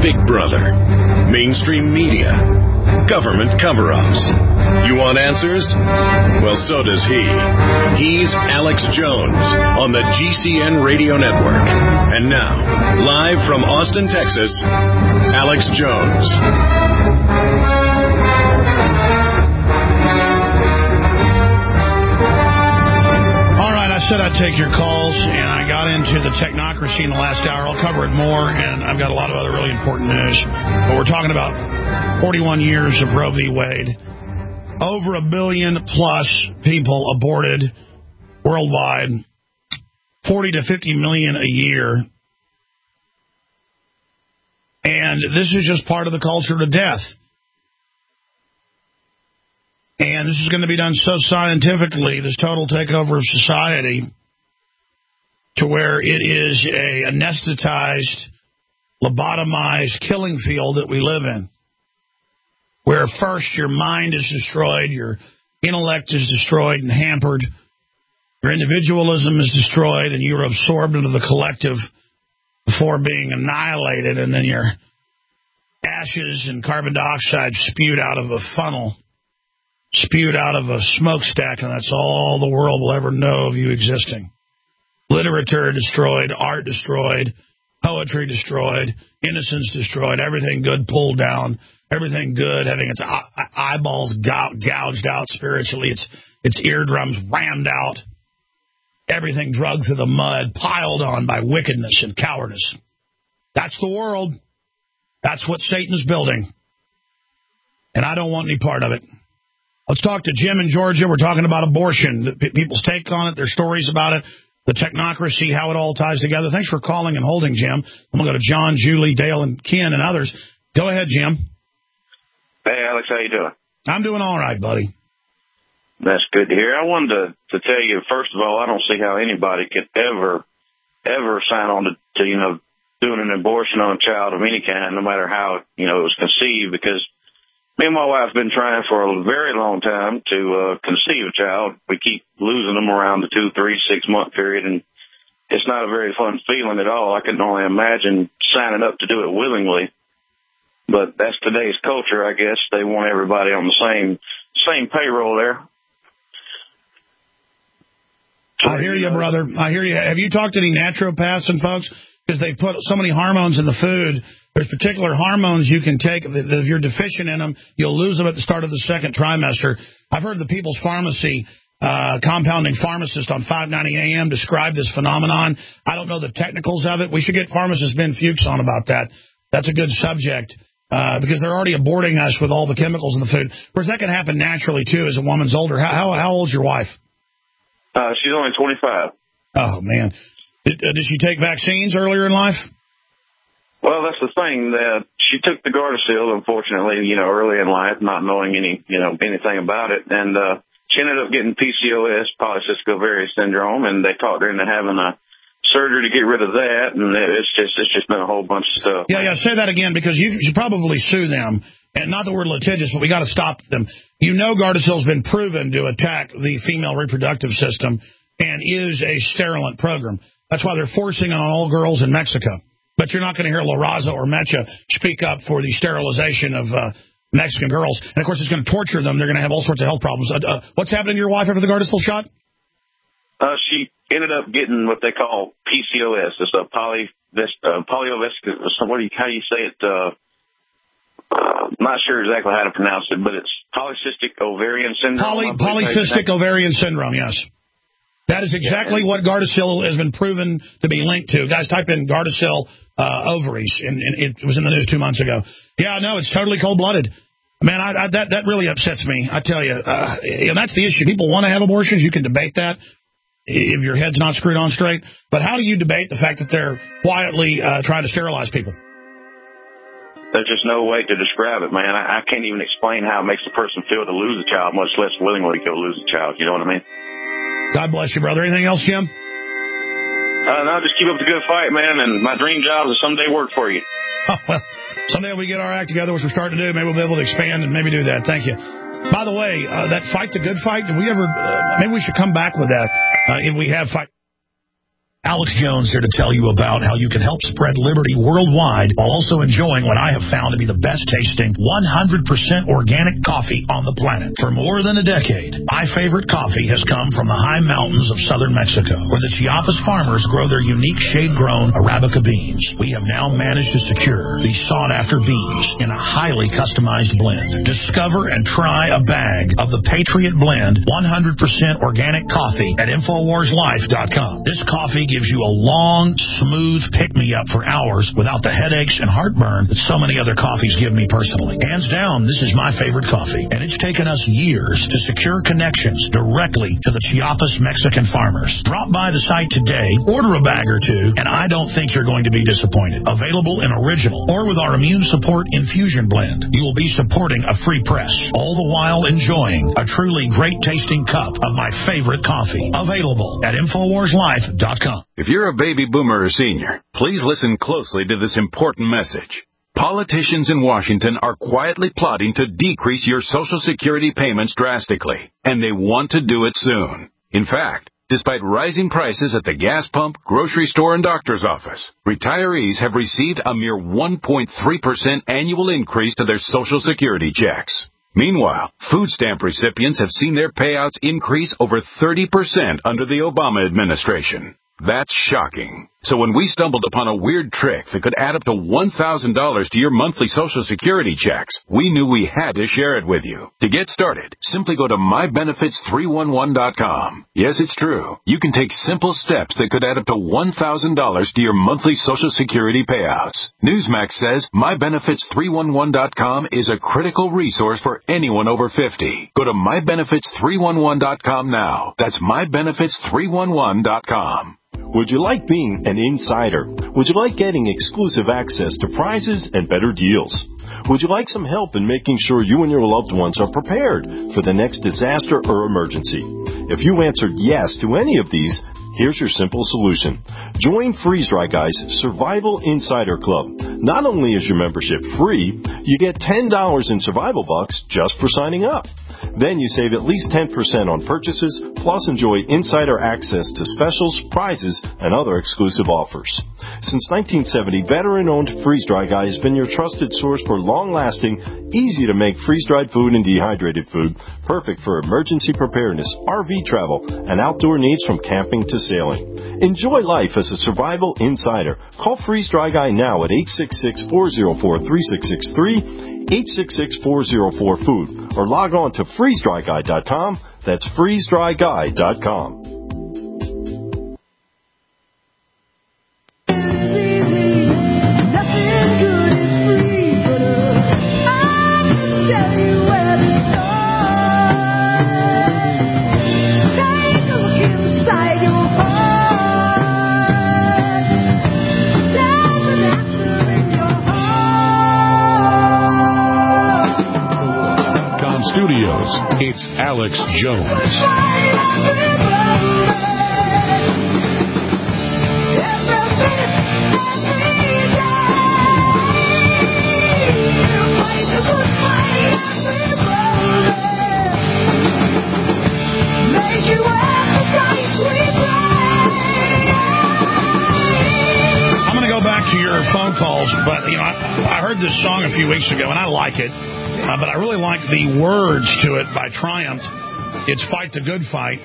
Big Brother, mainstream media, government cover-ups. You want answers? Well, so does he. He's Alex Jones on the GCN Radio Network. And now, live from Austin, Texas, Alex Jones. I said I'd take your calls, and I got into the technocracy in the last hour. I'll cover it more, and I've got a lot of other really important news. But we're talking about 41 years of Roe v. Wade. Over 1 billion plus people aborted worldwide. 40 to 50 million a year. And this is just part of the culture to death. And this is going to be done so scientifically, this total takeover of society, to where it is a anesthetized, lobotomized killing field that we live in. Where first your mind is destroyed, your intellect is destroyed and hampered, your individualism is destroyed, and you're absorbed into the collective before being annihilated, and then your ashes and carbon dioxide spewed out of a funnel, spewed out of a smokestack, and that's all the world will ever know of you existing. Literature destroyed, art destroyed, poetry destroyed, innocence destroyed, everything good pulled down, everything good having its eyeballs gouged out spiritually, its eardrums rammed out, everything drugged through the mud, piled on by wickedness and cowardice. That's the world. That's what Satan's building. And I don't want any part of it. Let's talk to Jim in Georgia. We're talking about abortion, people's take on it, their stories about it, the technocracy, how it all ties together. Thanks for calling and holding, Jim. I'm going to go to John, Julie, Dale, and Ken and others. Go ahead, Jim. Hey, Alex, how you doing? I'm doing all right, buddy. That's good to hear. I wanted to tell you, first of all, I don't see how anybody could ever sign on to doing an abortion on a child of any kind, no matter how, it was conceived, because me and my wife have been trying for a very long time to conceive a child. We keep losing them around the 2, 3, 6 month period, and it's not a very fun feeling at all. I can only imagine signing up to do it willingly. But that's today's culture, I guess. They want everybody on the same payroll there. I hear you, brother. I hear you. Have you talked to any naturopaths and folks? Because they put so many hormones in the food. There's particular hormones you can take. If you're deficient in them, you'll lose them at the start of the second trimester. I've heard the People's Pharmacy compounding pharmacist on 590 AM describe this phenomenon. I don't know the technicals of it. We should get pharmacist Ben Fuchs on about that. That's a good subject because they're already aborting us with all the chemicals in the food. Of course, that can happen naturally, too, as a woman's older. How old's your wife? She's only 25. Oh, man. Did she take vaccines earlier in life? Well, that's the thing. She took the Gardasil, unfortunately, early in life, not knowing anything about it. And she ended up getting PCOS, polycystic ovarian syndrome, and they talked her into having a surgery to get rid of that. And it's just been a whole bunch of stuff. Yeah, say that again, because you should probably sue them. And not that we're litigious, but we got to stop them. Gardasil's been proven to attack the female reproductive system and is a sterilant program. That's why they're forcing it on all girls in Mexico. But you're not going to hear La Raza or Mecha speak up for the sterilization of Mexican girls. And, of course, it's going to torture them. They're going to have all sorts of health problems. What's happening to your wife after the Gardasil shot? She ended up getting what they call PCOS. It's a polyovascular. How do you say it? I'm not sure exactly how to pronounce it, but it's polycystic ovarian syndrome. Polycystic ovarian syndrome, yes. That is exactly what Gardasil has been proven to be linked to. Guys, type in Gardasil ovaries, and it was in the news 2 months ago. Yeah, no, it's totally cold-blooded. Man, that really upsets me. I tell you, that's the issue. People want to have abortions. You can debate that if your head's not screwed on straight. But how do you debate the fact that they're quietly trying to sterilize people? There's just no way to describe it, man. I can't even explain how it makes a person feel to lose a child, much less willingly go lose a child. You know what I mean? God bless you, brother. Anything else, Jim? No, just keep up the good fight, man. And my dream job is to someday work for you. Oh, well, someday when we get our act together, which we're starting to do, maybe we'll be able to expand and maybe do that. Thank you. By the way, that fight the good fight, did we ever, maybe we should come back with that if we have fight. Alex Jones here to tell you about how you can help spread liberty worldwide while also enjoying what I have found to be the best tasting 100% organic coffee on the planet. For more than a decade, my favorite coffee has come from the high mountains of southern Mexico, where the Chiapas farmers grow their unique shade-grown Arabica beans. We have now managed to secure these sought-after beans in a highly customized blend. Discover and try a bag of the Patriot Blend 100% organic coffee at InfoWarsLife.com. This coffee gives you a long, smooth pick-me-up for hours without the headaches and heartburn that so many other coffees give me personally. Hands down, this is my favorite coffee, and it's taken us years to secure connections directly to the Chiapas Mexican farmers. Drop by the site today, order a bag or two, and I don't think you're going to be disappointed. Available in original or with our Immune Support Infusion Blend. You will be supporting a free press, all the while enjoying a truly great-tasting cup of my favorite coffee. Available at InfoWarsLife.com. If you're a baby boomer or senior, please listen closely to this important message. Politicians in Washington are quietly plotting to decrease your Social Security payments drastically, and they want to do it soon. In fact, despite rising prices at the gas pump, grocery store, and doctor's office, retirees have received a mere 1.3% annual increase to their Social Security checks. Meanwhile, food stamp recipients have seen their payouts increase over 30% under the Obama administration. That's shocking. So when we stumbled upon a weird trick that could add up to $1,000 to your monthly Social Security checks, we knew we had to share it with you. To get started, simply go to mybenefits311.com. Yes, it's true. You can take simple steps that could add up to $1,000 to your monthly Social Security payouts. Newsmax says mybenefits311.com is a critical resource for anyone over 50. Go to mybenefits311.com now. That's mybenefits311.com. Would you like being an insider? Would you like getting exclusive access to prizes and better deals? Would you like some help in making sure you and your loved ones are prepared for the next disaster or emergency? If you answered yes to any of these, here's your simple solution. Join Freeze Dry Guy's Survival Insider Club. Not only is your membership free, you get $10 in survival bucks just for signing up. Then you save at least 10% on purchases, plus enjoy insider access to specials, prizes, and other exclusive offers. Since 1970, veteran-owned Freeze Dry Guy has been your trusted source for long-lasting, easy-to-make freeze-dried food and dehydrated food, perfect for emergency preparedness, RV travel, and outdoor needs from camping to sailing. Enjoy life as a survival insider. Call Freeze Dry Guy now at 866-404-3663, 866-404-FOOD, or log on to freezedryguy.com. That's freezedryguy.com. Studios, it's Alex Jones. I'm going to go back to your phone calls, but I heard this song a few weeks ago, and I like it. But I really like the words to it by Triumph. It's Fight the Good Fight.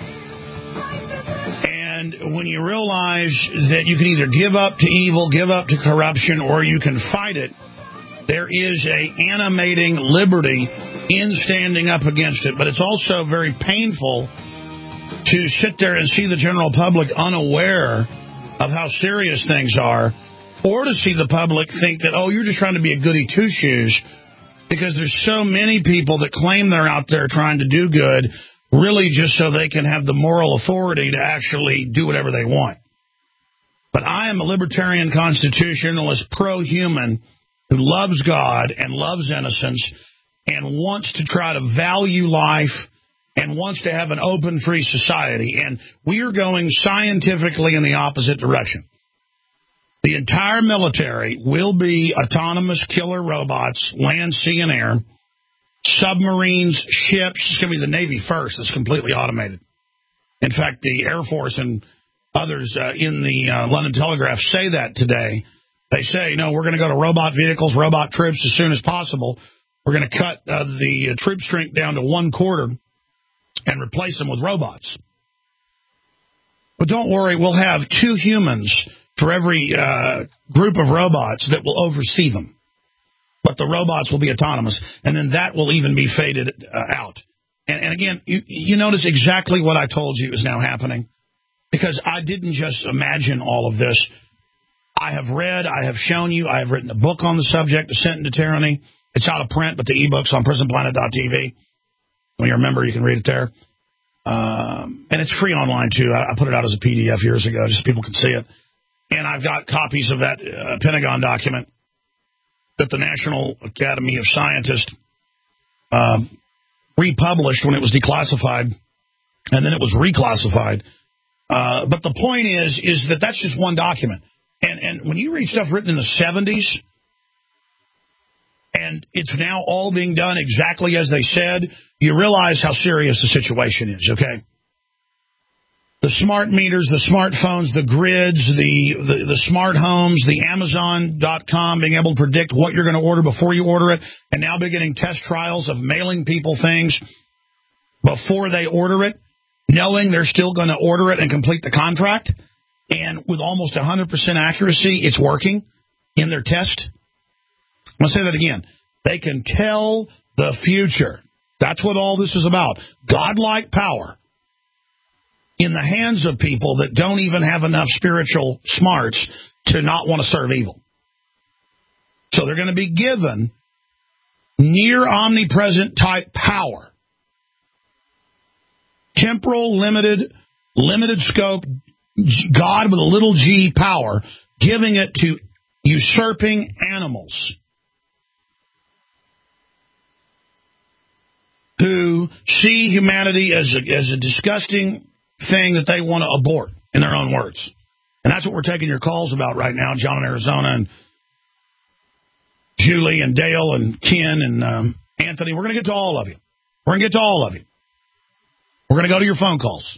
And when you realize that you can either give up to evil, give up to corruption, or you can fight it, there is a animating liberty in standing up against it. But it's also very painful to sit there and see the general public unaware of how serious things are, or to see the public think that, oh, you're just trying to be a goody two-shoes, because there's so many people that claim they're out there trying to do good, really just so they can have the moral authority to actually do whatever they want. But I am a libertarian constitutionalist, pro-human, who loves God and loves innocence and wants to try to value life and wants to have an open, free society. And we are going scientifically in the opposite direction. The entire military will be autonomous killer robots, land, sea, and air, submarines, ships. It's going to be the Navy first. It's completely automated. In fact, the Air Force and others in the London Telegraph say that today. They say, no, we're going to go to robot vehicles, robot troops as soon as possible. We're going to cut the troop strength down to 1/4 and replace them with robots. But don't worry, we'll have 2 humans for every group of robots that will oversee them. But the robots will be autonomous, and then that will even be faded out. And again, you notice exactly what I told you is now happening, because I didn't just imagine all of this. I have read, I have shown you, I have written a book on the subject, Descent into Tyranny. It's out of print, but the e-book's on prisonplanet.tv. When you remember, you can read it there. And it's free online, too. I put it out as a PDF years ago, just so people can see it. And I've got copies of that Pentagon document that the National Academy of Scientists republished when it was declassified, and then it was reclassified. But the point is that that's just one document. And when you read stuff written in the 70s, and it's now all being done exactly as they said, you realize how serious the situation is, okay? The smart meters, the smartphones, the grids, the smart homes, the Amazon.com being able to predict what you're going to order before you order it, and now beginning test trials of mailing people things before they order it, knowing they're still going to order it and complete the contract, and with almost 100% accuracy, it's working in their test. I'm going to say that again. They can tell the future. That's what all this is about. Godlike power in the hands of people that don't even have enough spiritual smarts to not want to serve evil. So they're going to be given near omnipresent type power. Temporal, limited scope, God with a little g power, giving it to usurping animals who see humanity as a disgusting thing that they want to abort, in their own words. And that's what we're taking your calls about right now, John in Arizona, and Julie and Dale and Ken and Anthony. We're going to get to all of you. We're going to get to all of you. We're going to go to your phone calls.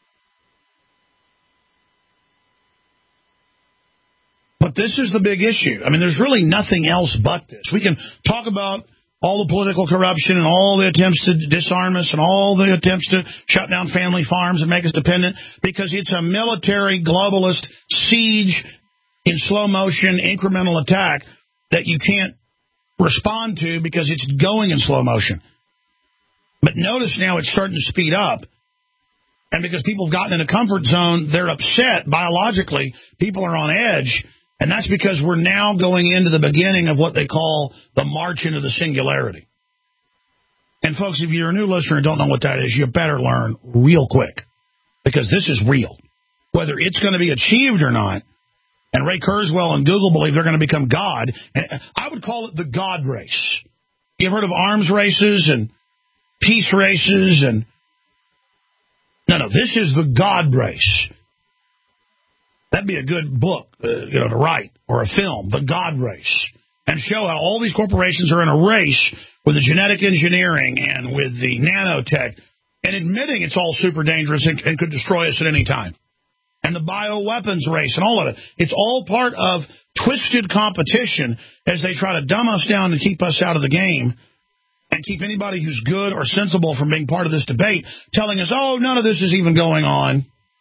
But this is the big issue. I mean, there's really nothing else but this. We can talk about all the political corruption and all the attempts to disarm us and all the attempts to shut down family farms and make us dependent, because it's a military globalist siege in slow motion, incremental attack that you can't respond to because it's going in slow motion. But notice now it's starting to speed up. And because people have gotten in a comfort zone, they're upset biologically. People are on edge. And that's because we're now going into the beginning of what they call the march into the singularity. And, folks, if you're a new listener and don't know what that is, you better learn real quick, because this is real. Whether it's going to be achieved or not, and Ray Kurzweil and Google believe they're going to become God, I would call it the God race. You've heard of arms races and peace races? No, this is the God race. That'd be a good book, to write, or a film, The God Race, and show how all these corporations are in a race with the genetic engineering and with the nanotech, and admitting it's all super dangerous and could destroy us at any time. And the bioweapons race and all of it. It's all part of twisted competition as they try to dumb us down and keep us out of the game and keep anybody who's good or sensible from being part of this debate, telling us, oh, none of this is even going on,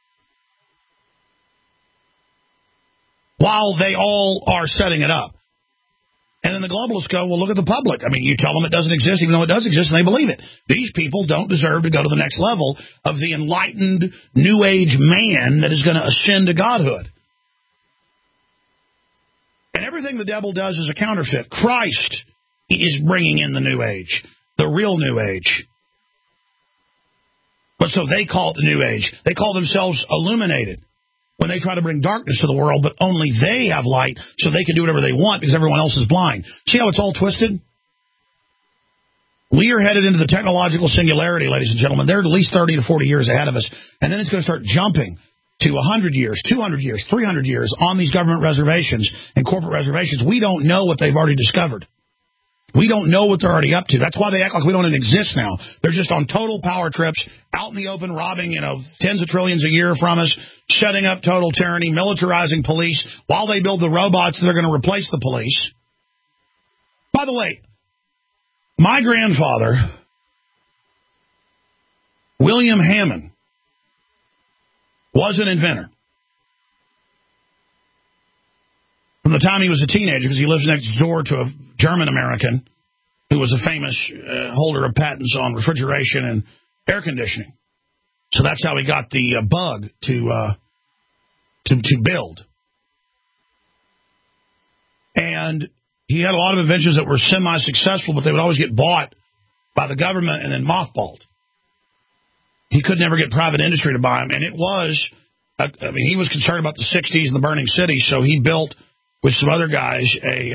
while they all are setting it up. And then the globalists go, well, look at the public. I mean, you tell them it doesn't exist, even though it does exist, and they believe it. These people don't deserve to go to the next level of the enlightened, New Age man that is going to ascend to godhood. And everything the devil does is a counterfeit. Christ is bringing in the New Age, the real New Age. But so they call it the New Age. They call themselves illuminated when they try to bring darkness to the world, but only they have light, so they can do whatever they want because everyone else is blind. See how it's all twisted? We are headed into the technological singularity, ladies and gentlemen. They're at least 30 to 40 years ahead of us, and then it's going to start jumping to 100 years, 200 years, 300 years on these government reservations and corporate reservations. We don't know what they've already discovered. We don't know what they're already up to. That's why they act like we don't even exist now. They're just on total power trips, out in the open, robbing, tens of trillions a year from us, setting up total tyranny, militarizing police, while they build the robots that are going to replace the police. By the way, my grandfather, William Hammond, was an inventor. From the time he was a teenager, because he lives next door to a German-American who was a famous holder of patents on refrigeration and air conditioning. So that's how he got the bug to build. And he had a lot of inventions that were semi-successful, but they would always get bought by the government and then mothballed. He could never get private industry to buy them. And it was, he was concerned about the 60s and the burning city, so he built, with some other guys,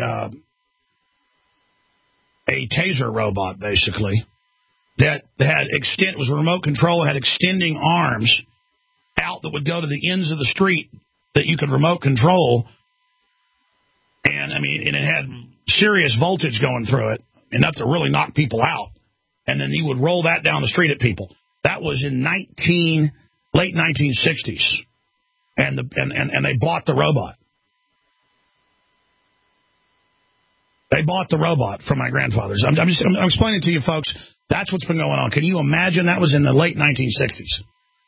a taser robot, basically, that was a remote control, had extending arms out that would go to the ends of the street that you could remote control. And, it had serious voltage going through it, enough to really knock people out. And then he would roll that down the street at people. That was in late 1960s. And they bought the robot. They bought the robot from my grandfathers. I'm explaining to you, folks, that's what's been going on. Can you imagine? That was in the late 1960s.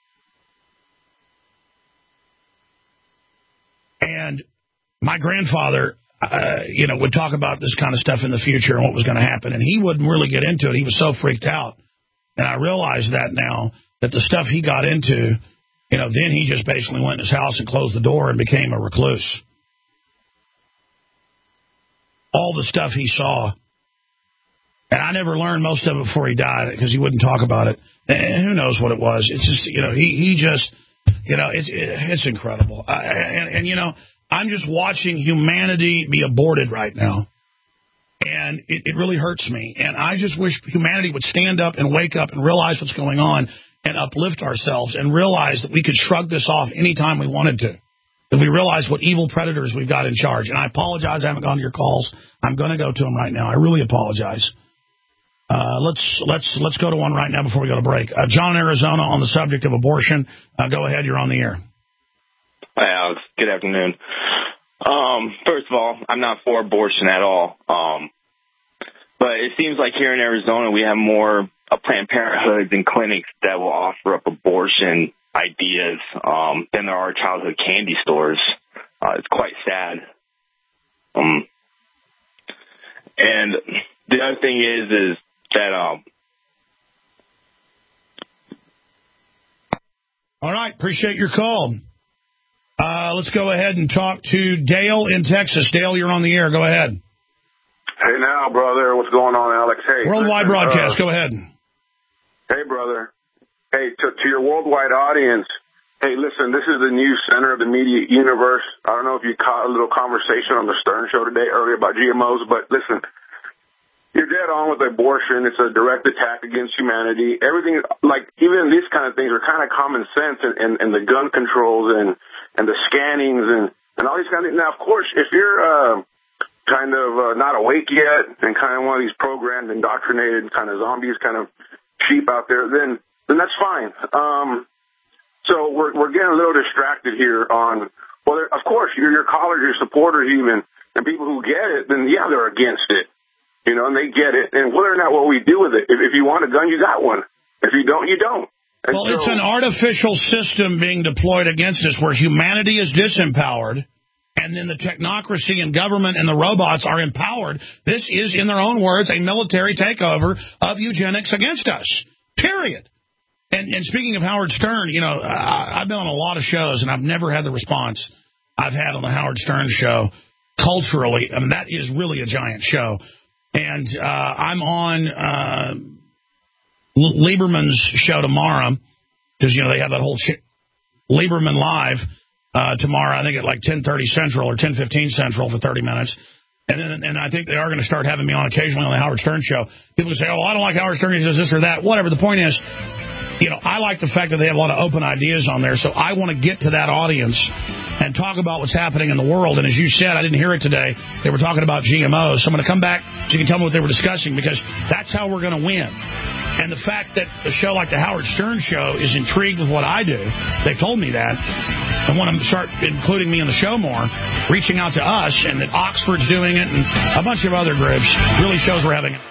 And my grandfather, would talk about this kind of stuff in the future and what was going to happen. And he wouldn't really get into it. He was so freaked out. And I realize that now, that the stuff he got into, then he just basically went in his house and closed the door and became a recluse. All the stuff he saw. And I never learned most of it before he died because he wouldn't talk about it. And who knows what it was. It's just, he just, it's incredible. I'm just watching humanity be aborted right now. And it really hurts me. And I just wish humanity would stand up and wake up and realize what's going on and uplift ourselves and realize that we could shrug this off anytime we wanted to. If we realize what evil predators we've got in charge. And I apologize I haven't gone to your calls. I'm going to go to them right now. I really apologize. Let's go to one right now before we go to break. John in Arizona on the subject of abortion. Go ahead. You're on the air. Hi, Alex. Good afternoon. First of all, I'm not for abortion at all. But it seems like here in Arizona we have more Planned Parenthoods and clinics that will offer up abortion ideas than there are childhood candy stores. It's quite sad. And the other thing is that all right, appreciate your call. Let's go ahead and talk to Dale in Texas. Dale, you're on the air. Go ahead. Hey now, brother. What's going on, Alex? Hey, worldwide broadcast. Go ahead. Hey, brother. Hey, to your worldwide audience, hey, listen, this is the new center of the media universe. I don't know if you caught a little conversation on the Stern Show today earlier about GMOs, but listen, you're dead on with abortion. It's a direct attack against humanity. Everything, like, even these kind of things are kind of common sense, and the gun controls and the scannings and all these kind of things. Now, of course, if you're kind of not awake yet and kind of one of these programmed, indoctrinated kind of zombies, kind of sheep out there, then that's fine. So we're getting a little distracted here on, well, of course, your callers, your supporters even, and people who get it, then yeah, they're against it, and they get it. And whether or not what we do with it, if you want a gun, you got one. If you don't, you don't. And well, it's an artificial system being deployed against us where humanity is disempowered, and then the technocracy and government and the robots are empowered. This is, in their own words, a military takeover of eugenics against us, period. And speaking of Howard Stern, I've been on a lot of shows, and I've never had the response I've had on the Howard Stern show culturally. I mean, that is really a giant show. And I'm on Lieberman's show tomorrow, because, they have that whole Lieberman Live tomorrow, I think at like 10:30 Central or 10:15 Central for 30 minutes. And I think they are going to start having me on occasionally on the Howard Stern show. People say, I don't like Howard Stern, he says this or that. Whatever. The point is, I like the fact that they have a lot of open ideas on there, so I want to get to that audience and talk about what's happening in the world. And as you said, I didn't hear it today, they were talking about GMOs. So I'm going to come back so you can tell me what they were discussing, because that's how we're going to win. And the fact that a show like the Howard Stern Show is intrigued with what I do, they've told me that, and want to start including me in the show more, reaching out to us, and that Oxford's doing it, and a bunch of other groups, really shows we're having it.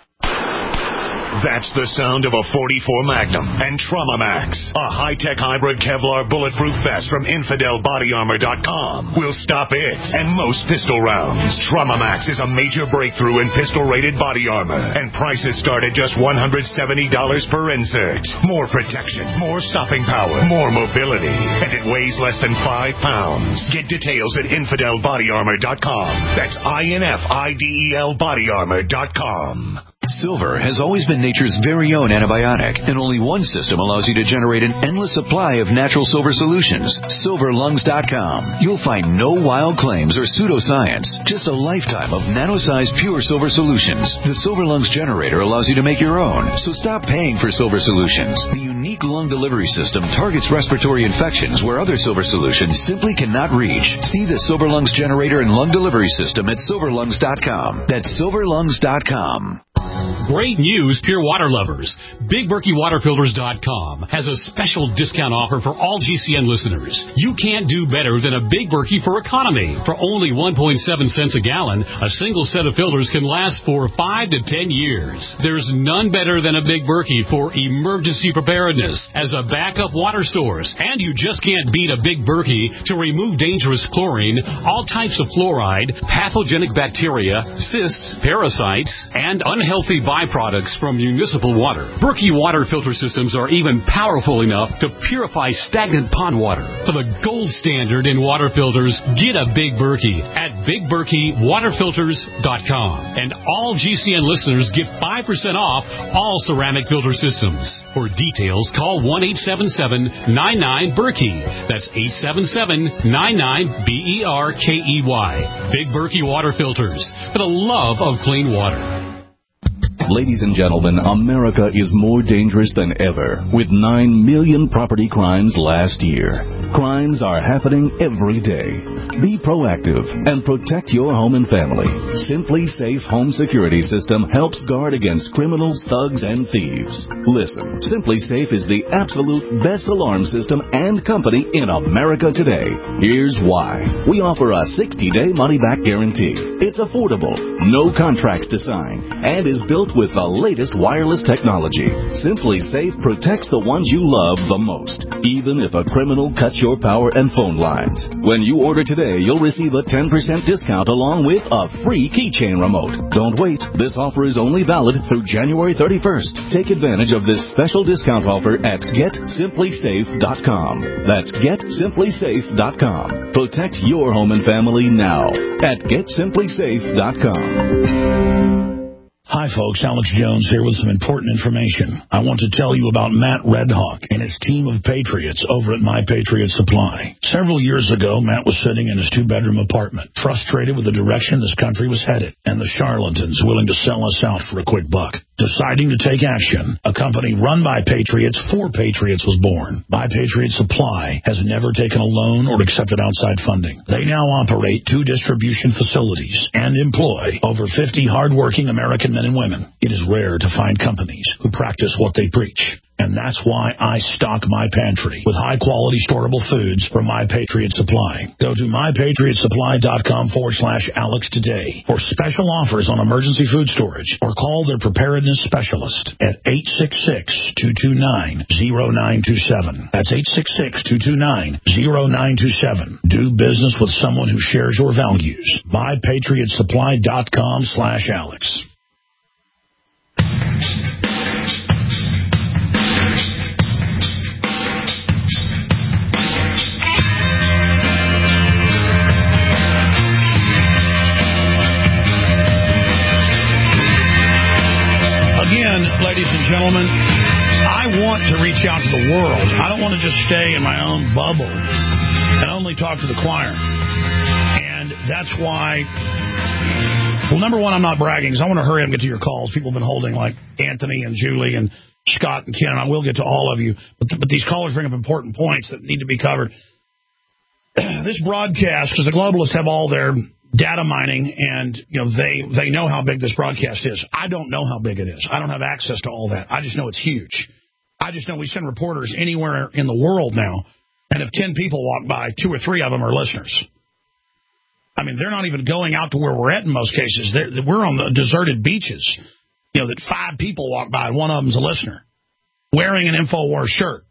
That's the sound of a .44 Magnum and Trauma Max, a high-tech hybrid Kevlar bulletproof vest from InfidelBodyArmor.com. Will stop it and most pistol rounds. Trauma Max is a major breakthrough in pistol-rated body armor, and prices start at just $170 per insert. More protection, more stopping power, more mobility, and it weighs less than 5 pounds. Get details at InfidelBodyArmor.com. That's INFIDEL BodyArmor.com. Silver has always been nature's very own antibiotic, and only one system allows you to generate an endless supply of natural silver solutions. SilverLungs.com. You'll find no wild claims or pseudoscience, just a lifetime of nano-sized pure silver solutions. The Silver Lungs generator allows you to make your own, so stop paying for silver solutions. The unique lung delivery system targets respiratory infections where other silver solutions simply cannot reach. See the Silver Lungs generator and lung delivery system at SilverLungs.com. That's SilverLungs.com. Great news, pure water lovers. BigBerkeyWaterFilters.com has a special discount offer for all GCN listeners. You can't do better than a Big Berkey for economy. For only 1.7 cents a gallon, a single set of filters can last for 5 to 10 years. There's none better than a Big Berkey for emergency preparedness as a backup water source. And you just can't beat a Big Berkey to remove dangerous chlorine, all types of fluoride, pathogenic bacteria, cysts, parasites, and unhealthy byproducts from municipal water. Berkey water filter systems are even powerful enough to purify stagnant pond water. For the gold standard in water filters, get a Big Berkey at BigBerkeyWaterFilters.com. And all GCN listeners get 5% off all ceramic filter systems. For details, call 1-877-99-BERKEY. That's 877-99-BERKEY. Big Berkey Water Filters, for the love of clean water. Ladies and gentlemen, America is more dangerous than ever, with 9 million property crimes last year. Crimes are happening every day. Be proactive and protect your home and family. Simply Safe Home Security System helps guard against criminals, thugs, and thieves. Listen, Simply Safe is the absolute best alarm system and company in America today. Here's why. We offer a 60-day money-back guarantee. It's affordable, no contracts to sign, and is built with the latest wireless technology. Simply Safe protects the ones you love the most, even if a criminal cuts your power and phone lines. When you order today, you'll receive a 10% discount along with a free keychain remote. Don't wait. This offer is only valid through January 31st. Take advantage of this special discount offer at GetSimplySafe.com. That's GetSimplySafe.com. Protect your home and family now at GetSimplySafe.com. Hi, folks. Alex Jones here with some important information. I want to tell you about Matt Redhawk and his team of patriots over at My Patriot Supply. Several years ago, Matt was sitting in his 2-bedroom apartment, frustrated with the direction this country was headed and the charlatans willing to sell us out for a quick buck. Deciding to take action, a company run by patriots for patriots was born. My Patriot Supply has never taken a loan or accepted outside funding. They now operate 2 distribution facilities and employ over 50 hardworking American men and women. It is rare to find companies who practice what they preach. And that's why I stock my pantry with high-quality storable foods from My Patriot Supply. Go to MyPatriotSupply.com/Alex today for special offers on emergency food storage, or call their preparedness specialist at 866-229-0927. That's 866-229-0927. Do business with someone who shares your values. MyPatriotSupply.com/Alex. Ladies and gentlemen, I want to reach out to the world. I don't want to just stay in my own bubble and only talk to the choir. And that's why, well, number one, I'm not bragging because I want to hurry up and get to your calls. People have been holding, like Anthony and Julie and Scott and Ken. I will get to all of you. But these callers bring up important points that need to be covered. this broadcast, because the globalists have all their data mining, and they know how big this broadcast is. I don't know how big it is. I don't have access to all that. I just know it's huge. I just know we send reporters anywhere in the world now, and if 10 people walk by, 2 or 3 of them are listeners. I mean, they're not even going out to where we're at in most cases. We're on the deserted beaches, that 5 people walk by, and one of them's a listener, wearing an InfoWars shirt.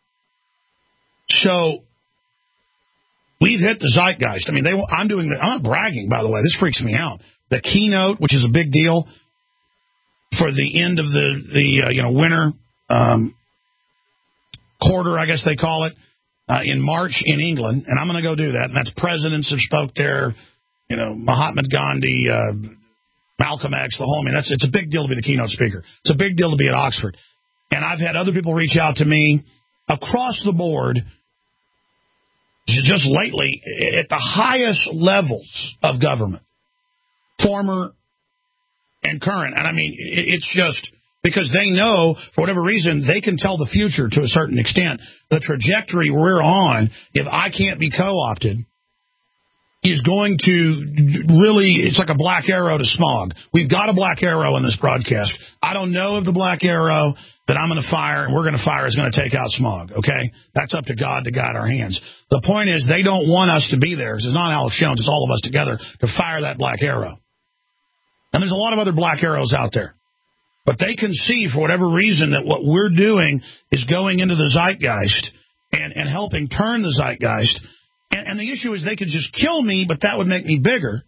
So we've hit the zeitgeist. I mean, I'm not bragging, by the way. This freaks me out. The keynote, which is a big deal for the end of the winter quarter, I guess they call it, in March in England, and I'm going to go do that. And that's presidents have spoke there, Mahatma Gandhi, Malcolm X, the whole. I mean, it's a big deal to be the keynote speaker. It's a big deal to be at Oxford. And I've had other people reach out to me across the board just lately at the highest levels of government, former and current. And I mean, it's just because they know, for whatever reason, they can tell the future to a certain extent. The trajectory we're on, if I can't be co-opted, is going to really, it's like a black arrow to smog. We've got a black arrow in this broadcast. I don't know if the black arrow that I'm going to fire and we're going to fire is going to take out smog, okay? That's up to God to guide our hands. The point is they don't want us to be there. It's not Alex Jones, it's all of us together to fire that black arrow. And there's a lot of other black arrows out there. But they can see, for whatever reason, that what we're doing is going into the zeitgeist and helping turn the zeitgeist. And the issue is they could just kill me, but that would make me bigger.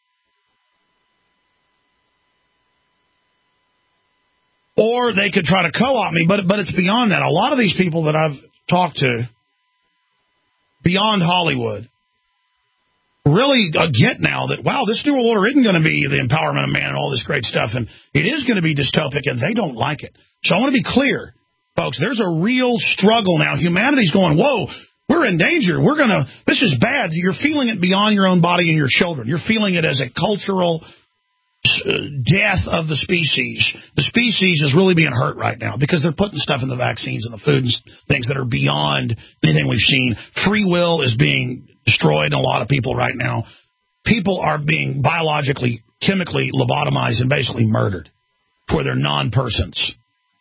Or they could try to co-opt me, but it's beyond that. A lot of these people that I've talked to, beyond Hollywood, really get now that, wow, this new order isn't going to be the empowerment of man and all this great stuff, and it is going to be dystopic, and they don't like it. So I want to be clear, folks, there's a real struggle now. Humanity's going, whoa, we're in danger. This is bad. You're feeling it beyond your own body and your children. You're feeling it as a cultural death of the species. The species is really being hurt right now because they're putting stuff in the vaccines and the food and things that are beyond anything we've seen. Free will is being destroyed in a lot of people right now. People are being biologically, chemically lobotomized and basically murdered for their non-persons.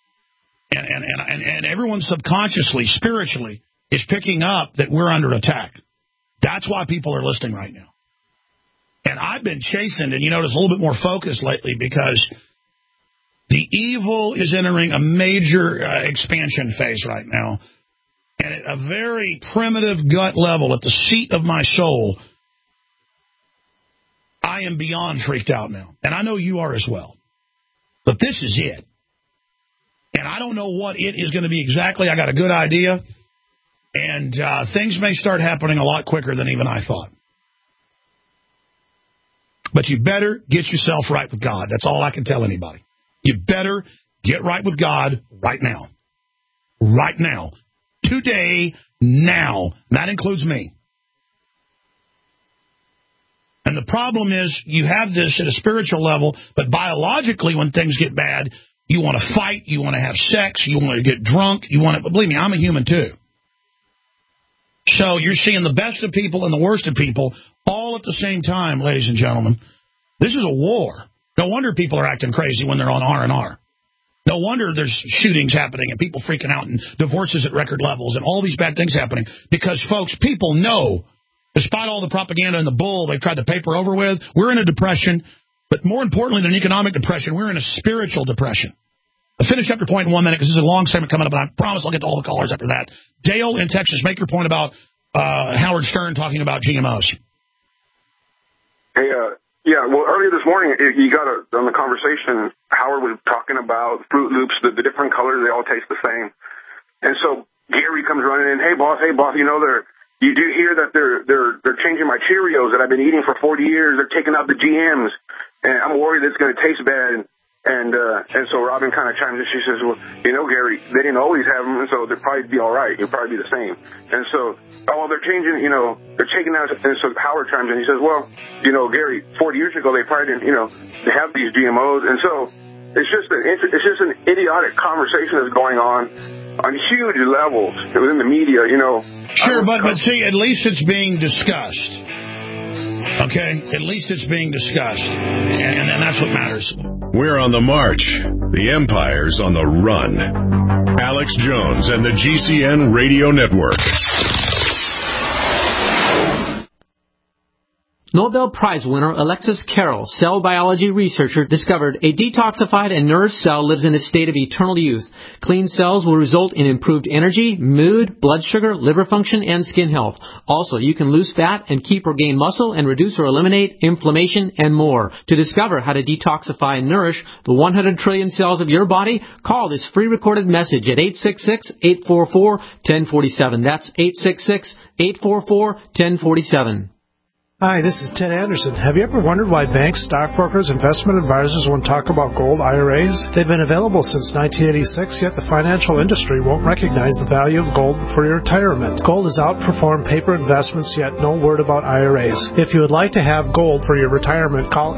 And everyone subconsciously, spiritually, is picking up that we're under attack. That's why people are listening right now. And I've been chastened, and there's a little bit more focus lately because the evil is entering a major expansion phase right now. And at a very primitive gut level, at the seat of my soul, I am beyond freaked out now. And I know you are as well. But this is it. And I don't know what it is going to be exactly. I got a good idea. And things may start happening a lot quicker than even I thought. But you better get yourself right with God. That's all I can tell anybody. You better get right with God right now. Right now. Today, now. That includes me. And the problem is you have this at a spiritual level, but biologically when things get bad, you want to fight, you want to have sex, you want to get drunk, believe me, I'm a human too. So you're seeing the best of people and the worst of people all at the same time, ladies and gentlemen. This is a war. No wonder people are acting crazy when they're on R&R. No wonder there's shootings happening and people freaking out and divorces at record levels and all these bad things happening. Because, folks, people know, despite all the propaganda and the bull they've tried to paper over with, we're in a depression. But more importantly than an economic depression, we're in a spiritual depression. I'll finish up your point in 1 minute because this is a long segment coming up, and I promise I'll get to all the callers after that. Dale in Texas, make your point about Howard Stern talking about GMOs. Hey, yeah, well, earlier this morning, you got on the conversation, Howard was talking about Fruit Loops, the different colors, they all taste the same. And so Gary comes running in, hey, boss, you do hear that they're changing my Cheerios that I've been eating for 40 years. They're taking out the GMs, and I'm worried it's going to taste bad. And so Robin kind of chimes in. She says, well, Gary, they didn't always have them, and so they'll probably be all right. It'll probably be the same. And so, they're changing, they're taking out. And so Howard chimes in. He says, well, Gary, 40 years ago, they probably didn't, they have these GMOs. And so it's just an idiotic conversation that's going on. on huge levels within the media, you know. Sure, but see, at least it's being discussed. Okay? At least it's being discussed. And that's what matters. We're on the march. The empire's on the run. Alex Jones and the GCN Radio Network. Nobel Prize winner Alexis Carrel, cell biology researcher, discovered a detoxified and nourished cell lives in a state of eternal youth. Clean cells will result in improved energy, mood, blood sugar, liver function, and skin health. Also, you can lose fat and keep or gain muscle and reduce or eliminate inflammation and more. To discover how to detoxify and nourish the 100 trillion cells of your body, call this free recorded message at 866-844-1047. That's 866-844-1047. Hi, this is Ted Anderson. Have you ever wondered why banks, stockbrokers, investment advisors won't talk about gold IRAs? They've been available since 1986, yet the financial industry won't recognize the value of gold for your retirement. Gold has outperformed paper investments, yet no word about IRAs. If you would like to have gold for your retirement, call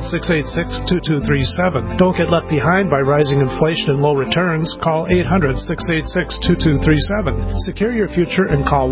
800-686-2237. Don't get left behind by rising inflation and low returns. Call 800-686-2237. Secure your future and call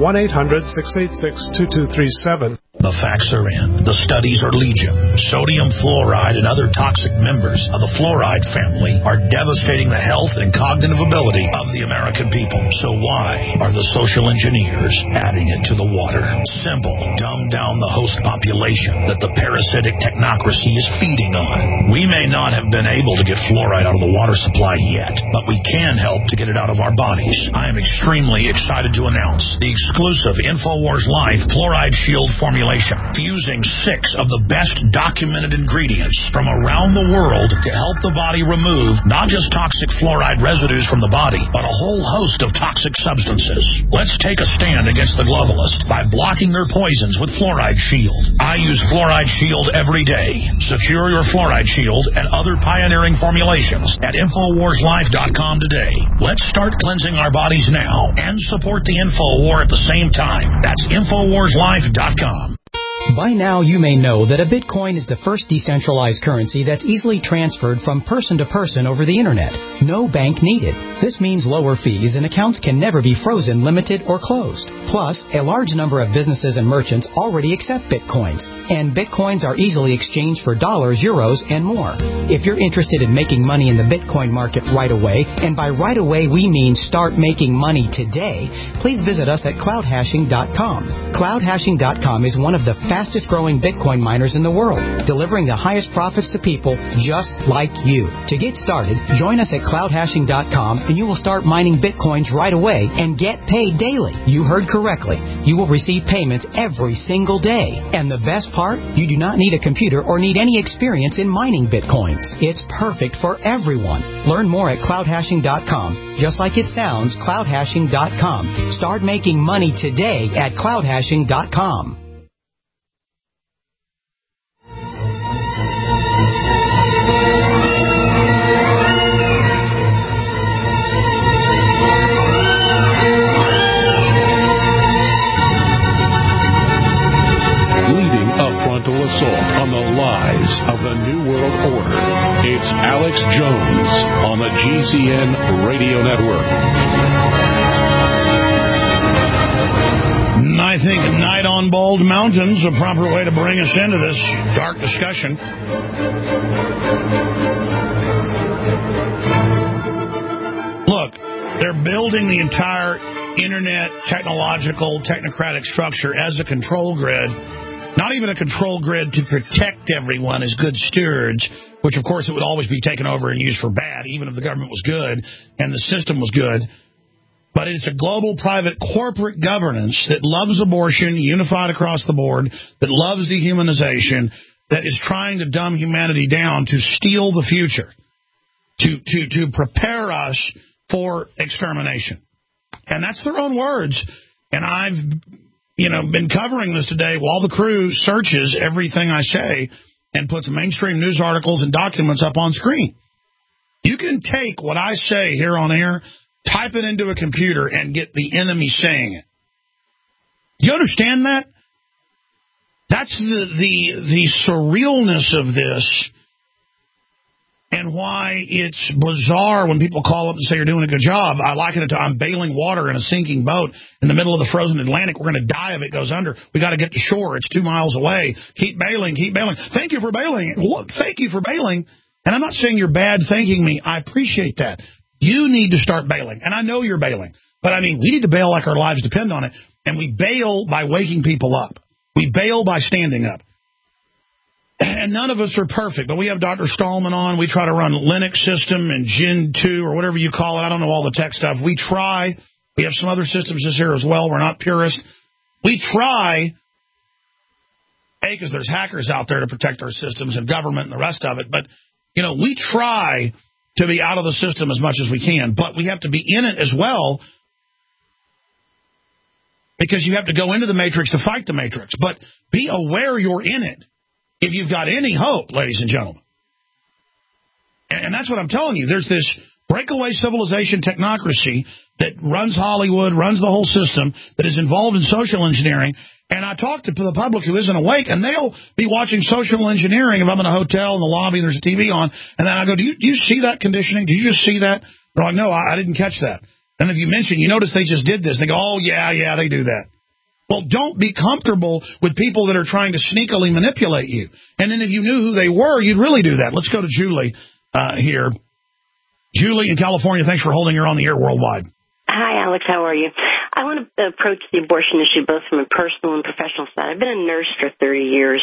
1-800-686-2237. The facts are in. The studies are legion. Sodium fluoride and other toxic members of the fluoride family are devastating the health and cognitive ability of the American people. So why are the social engineers adding it to the water? Simple. Dumb down the host population that the parasitic technocracy is feeding on. We may not have been able to get fluoride out of the water supply yet, but we can help to get it out of our bodies. I am extremely excited to announce the exclusive InfoWars Life Fluoride Shield formula, fusing 6 of the best documented ingredients from around the world to help the body remove not just toxic fluoride residues from the body, but a whole host of toxic substances. Let's take a stand against the globalists by blocking their poisons with Fluoride Shield. I use Fluoride Shield every day. Secure your Fluoride Shield and other pioneering formulations at InfoWarsLife.com today. Let's start cleansing our bodies now and support the Info War at the same time. That's InfoWarsLife.com. By now, you may know that a Bitcoin is the first decentralized currency that's easily transferred from person to person over the Internet. No bank needed. This means lower fees and accounts can never be frozen, limited, or closed. Plus, a large number of businesses and merchants already accept Bitcoins, and Bitcoins are easily exchanged for dollars, euros, and more. If you're interested in making money in the Bitcoin market right away, and by right away we mean start making money today, please visit us at cloudhashing.com. Cloudhashing.com is one of the fastest growing Bitcoin miners in the world, delivering the highest profits to people just like you. To get started, join us at cloudhashing.com and you will start mining Bitcoins right away and get paid daily. You heard correctly. You will receive payments every single day. And the best part, you do not need a computer or need any experience in mining Bitcoins. It's perfect for everyone. Learn more at cloudhashing.com. Just like it sounds, cloudhashing.com. Start making money today at cloudhashing.com. Assault on the lies of the New World Order. It's Alex Jones on the GCN Radio Network. I think Night on Bald Mountain's a proper way to bring us into this dark discussion. Look, they're building the entire internet technological technocratic structure as a control grid. Not even a control grid to protect everyone as good stewards, which, of course, it would always be taken over and used for bad, even if the government was good and the system was good. But it's a global private corporate governance that loves abortion, unified across the board, that loves dehumanization, that is trying to dumb humanity down to steal the future, to prepare us for extermination. And that's their own words. And I've been covering this today while the crew searches everything I say and puts mainstream news articles and documents up on screen. You can take what I say here on air, type it into a computer, and get the enemy saying it. Do you understand that? That's the surrealness of this and and why it's bizarre when people call up and say you're doing a good job. I liken it to I'm bailing water in a sinking boat in the middle of the frozen Atlantic. We're going to die if it goes under. We got to get to shore. It's 2 miles away. Keep bailing, keep bailing. Thank you for bailing. Thank you for bailing. And I'm not saying you're bad thanking me. I appreciate that. You need to start bailing. And I know you're bailing. But, I mean, we need to bail like our lives depend on it. And we bail by waking people up. We bail by standing up. And none of us are perfect, but we have Dr. Stallman on. We try to run Linux system and Gen 2 or whatever you call it. I don't know all the tech stuff. We try. We have some other systems this here as well. We're not purists. We try, because there's hackers out there to protect our systems and government and the rest of it. But, you know, we try to be out of the system as much as we can, but we have to be in it as well, because you have to go into the matrix to fight the matrix. But be aware you're in it if you've got any hope, ladies and gentlemen. And that's what I'm telling you. There's this breakaway civilization technocracy that runs Hollywood, runs the whole system, that is involved in social engineering. And I talk to the public who isn't awake, and they'll be watching social engineering if I'm in a hotel in the lobby and there's a TV on. And then I go, do you see that conditioning? Did you just see that? They're like, no, I didn't catch that. And if you mention, you notice they just did this. They go, oh, yeah, they do that. Well, don't be comfortable with people that are trying to sneakily manipulate you. And then if you knew who they were, you'd really do that. Let's go to Julie here. Julie in California, thanks for holding her on the air worldwide. Hi, Alex. How are you? I want to approach the abortion issue both from a personal and professional side. I've been a nurse for 30 years.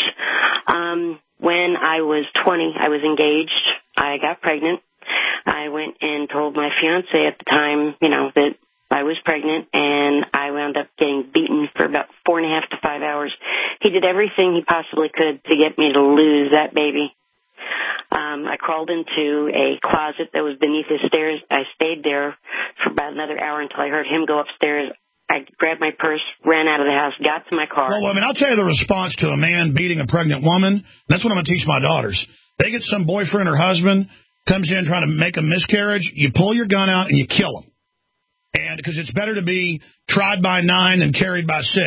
When I was 20, I was engaged. I got pregnant. I went and told my fiance at the time, that I was pregnant, and I wound up getting beaten for about 4.5 to 5 hours. He did everything he possibly could to get me to lose that baby. I crawled into a closet that was beneath his stairs. I stayed there for about another hour until I heard him go upstairs. I grabbed my purse, ran out of the house, got to my car. Well, I mean, I'll tell you the response to a man beating a pregnant woman. That's what I'm going to teach my daughters. They get some boyfriend or husband, comes in trying to make a miscarriage, you pull your gun out and you kill them. And because it's better to be tried by 9 than carried by 6.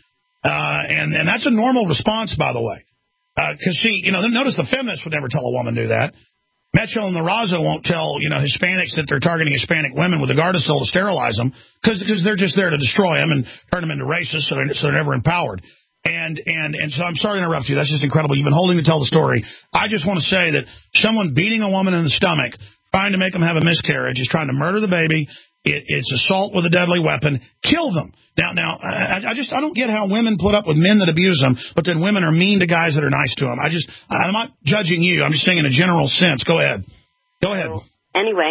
And that's a normal response, by the way. Because, see, notice the feminists would never tell a woman to do that. Metro and the Raza won't tell, Hispanics that they're targeting Hispanic women with a Gardasil to sterilize them because they're just there to destroy them and turn them into racists, so they're never empowered. And so I'm sorry to interrupt you. That's just incredible. You've been holding to tell the story. I just want to say that someone beating a woman in the stomach, trying to make them have a miscarriage, is trying to murder the baby. It's assault with a deadly weapon. Kill them. Now, I don't get how women put up with men that abuse them, but then women are mean to guys that are nice to them. I'm not judging you. I'm just saying in a general sense. Go ahead. Well, anyway,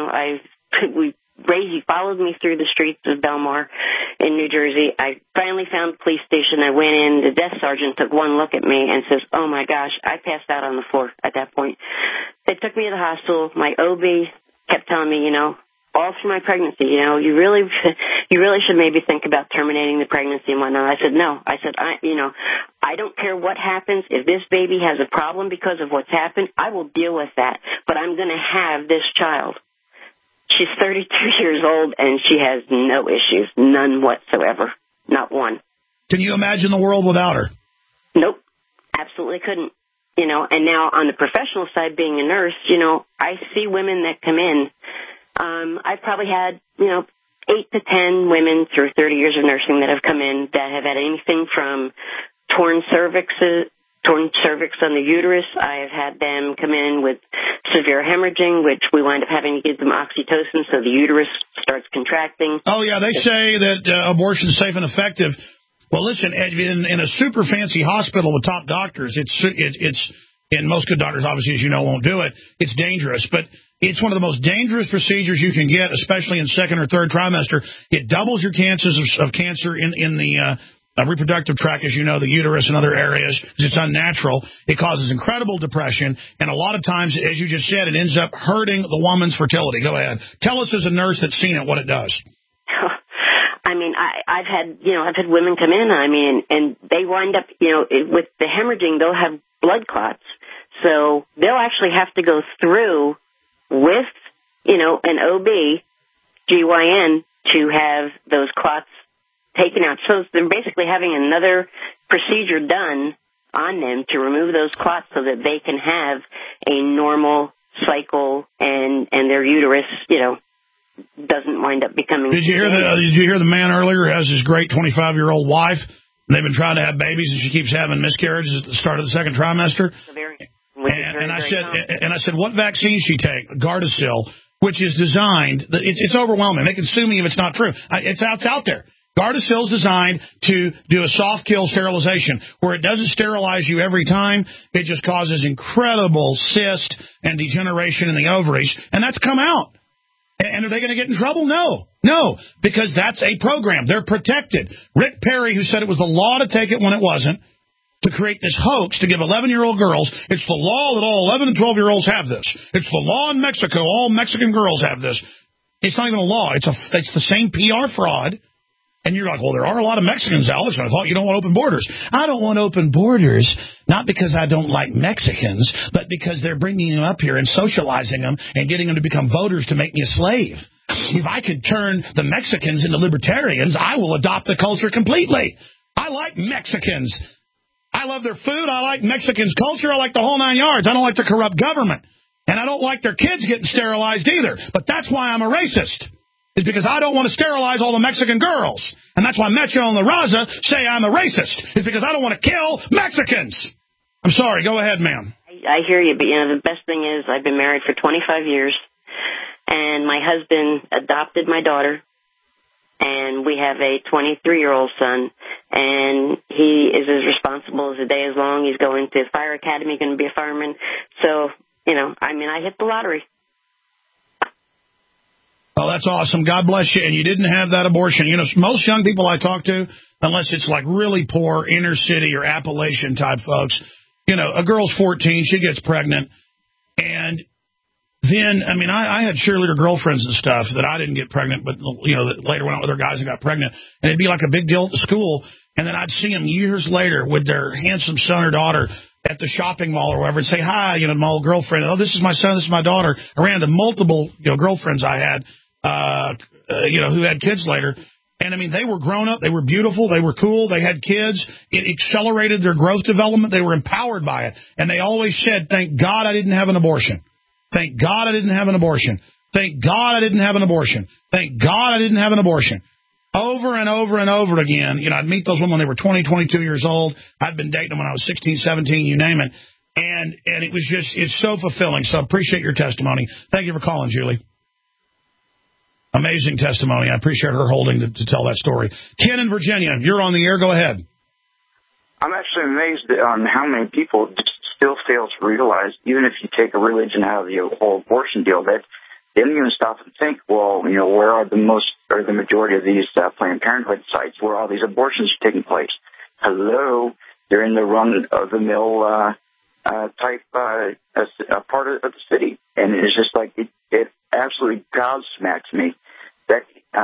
he followed me through the streets of Belmar in New Jersey. I finally found the police station. I went in. The desk sergeant took one look at me and says, oh, my gosh, I passed out on the floor at that point. They took me to the hospital. My OB kept telling me, all through my pregnancy, you really should maybe think about terminating the pregnancy and whatnot. I said, no. I said, I don't care what happens. If this baby has a problem because of what's happened, I will deal with that. But I'm going to have this child. She's 32 years old, and she has no issues, none whatsoever, not one. Can you imagine the world without her? Nope, absolutely couldn't. And now on the professional side, being a nurse, I see women that come in. I've probably had, 8 to 10 women through 30 years of nursing that have come in that have had anything from torn cervix on the uterus. I have had them come in with severe hemorrhaging, which we wind up having to give them oxytocin so the uterus starts contracting. Oh, yeah, they say that abortion is safe and effective. Well, listen, in a super fancy hospital with top doctors, it's and most good doctors, obviously, as you know, won't do it. It's dangerous, but it's one of the most dangerous procedures you can get, especially in second or third trimester. It doubles your chances of cancer in the reproductive tract, as you know, the uterus and other areas, because it's unnatural. It causes incredible depression, and a lot of times, as you just said, it ends up hurting the woman's fertility. Go ahead. Tell us as a nurse that's seen it what it does. I mean, I've had women come in, and they wind up, with the hemorrhaging, they'll have blood clots. So they'll actually have to go through with, an OB, GYN, to have those clots taken out. So they're basically having another procedure done on them to remove those clots so that they can have a normal cycle and their uterus, doesn't wind up becoming. Did you hear the man earlier who has his great 25-year-old wife? And they've been trying to have babies, and she keeps having miscarriages at the start of the second trimester. And I said, what vaccine she take? Gardasil, which is designed. It's overwhelming. They can sue me if it's not true. It's out there. Gardasil is designed to do a soft kill sterilization, where it doesn't sterilize you every time. It just causes incredible cyst and degeneration in the ovaries, and that's come out. And are they going to get in trouble? No, because that's a program. They're protected. Rick Perry, who said it was the law to take it when it wasn't, to create this hoax to give 11-year-old girls, it's the law that all 11 and 12-year-olds have this. It's the law in Mexico. All Mexican girls have this. It's not even a law. It's the same PR fraud. And you're like, well, there are a lot of Mexicans, Alex, and I thought you don't want open borders. I don't want open borders, not because I don't like Mexicans, but because they're bringing them up here and socializing them and getting them to become voters to make me a slave. If I could turn the Mexicans into libertarians, I will adopt the culture completely. I like Mexicans. I love their food. I like Mexicans' culture. I like the whole 9 yards. I don't like the corrupt government. And I don't like their kids getting sterilized either. But that's why I'm a racist. It's because I don't want to sterilize all the Mexican girls. And that's why Metro and La Raza say I'm a racist. It's because I don't want to kill Mexicans. I'm sorry. Go ahead, ma'am. I hear you, but, the best thing is I've been married for 25 years, and my husband adopted my daughter, and we have a 23-year-old son, and he is as responsible as a day is long. He's going to fire academy, going to be a fireman. So, I hit the lottery. Oh, that's awesome. God bless you. And you didn't have that abortion. Most young people I talk to, unless it's like really poor inner city or Appalachian type folks, a girl's 14, she gets pregnant. And then, I had cheerleader girlfriends and stuff that I didn't get pregnant, but, that later went out with their guys and got pregnant. And it'd be like a big deal at the school. And then I'd see them years later with their handsome son or daughter at the shopping mall or whatever and say, hi, my old girlfriend. Oh, this is my son, this is my daughter. I ran into multiple, girlfriends I had. Who had kids later. And, they were grown up. They were beautiful. They were cool. They had kids. It accelerated their growth development. They were empowered by it. And they always said, thank God I didn't have an abortion. Thank God I didn't have an abortion. Thank God I didn't have an abortion. Thank God I didn't have an abortion. Over and over and over again. I'd meet those women when they were 20, 22 years old. I'd been dating them when I was 16, 17, you name it. And it was just, it's so fulfilling. So I appreciate your testimony. Thank you for calling, Julie. Amazing testimony. I appreciate her holding to tell that story. Ken in Virginia, you're on the air. Go ahead. I'm actually amazed on how many people still fail to realize, even if you take a religion out of the whole abortion deal, that they don't even stop and think, well, where are the majority of these Planned Parenthood sites where all these abortions are taking place? Hello, they're in the run-of-the-mill type part of the city. And it's just like it absolutely gobsmacks me that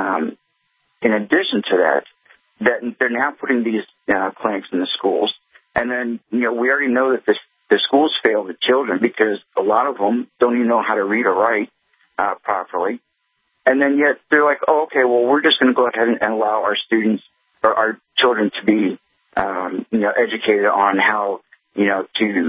in addition to that they're now putting these clinics in the schools. And then, we already know that the schools fail the children because a lot of them don't even know how to read or write properly. And then yet they're like, oh, okay, well, we're just going to go ahead and allow our students or our children to be, educated on how, to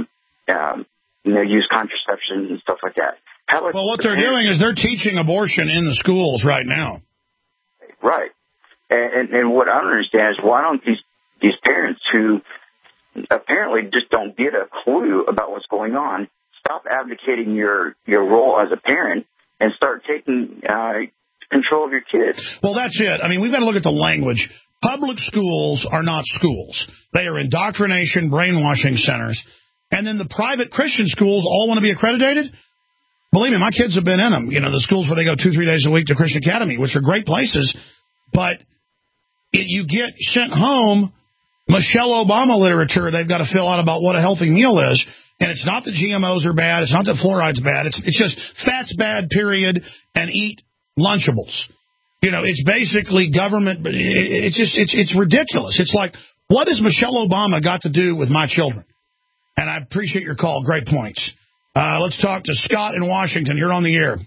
use contraception and stuff like that. Well, what they're doing is they're teaching abortion in the schools right now. Right. And what I don't understand is why don't these parents who apparently just don't get a clue about what's going on stop advocating your role as a parent and start taking control of your kids? Well, that's it. We've got to look at the language. Public schools are not schools. They are indoctrination, brainwashing centers. And then the private Christian schools all want to be accredited? Believe me, my kids have been in them. The schools where they go 2-3 days a week to Christian Academy, which are great places. But you get sent home Michelle Obama literature they've got to fill out about what a healthy meal is. And it's not that GMOs are bad. It's not that fluoride's bad. It's just fat's bad, period, and eat Lunchables. It's basically government. It's ridiculous. It's like, what has Michelle Obama got to do with my children? And I appreciate your call. Great points. Let's talk to Scott in Washington. You're on the air.